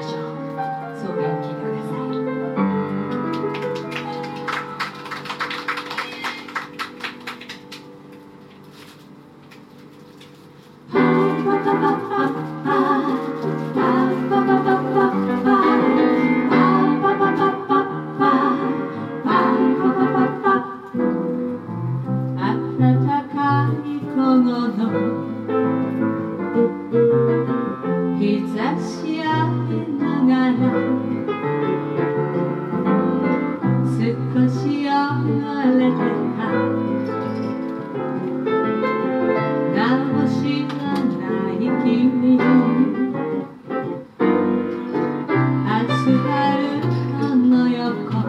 ましょう。そういう聞いてください。暖かい午後の日差し浴びながら少し汚れてた直しがない君アスファルトの横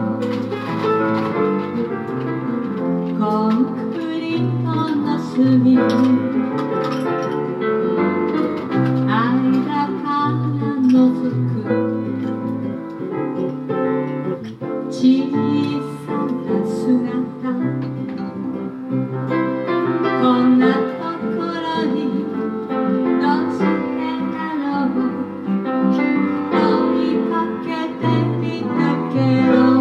コンクリートの隅間から覗く小さな姿こんなところにどうしてだろう問いかけてみたけど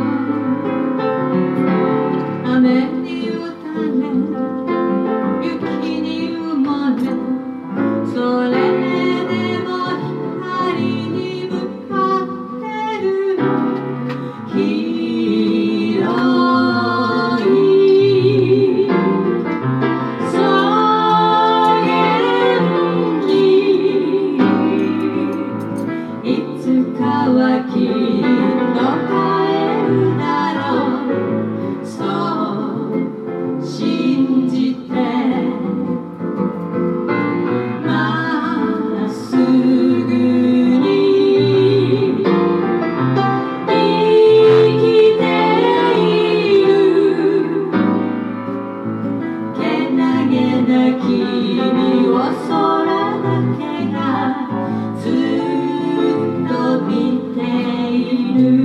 雨に打たれ雪に埋もれそれでも光に向かってる広い草原にいつかはきっと帰るだろうそう信じてまっすぐに生きているけなげな君を空だけがずっと見ている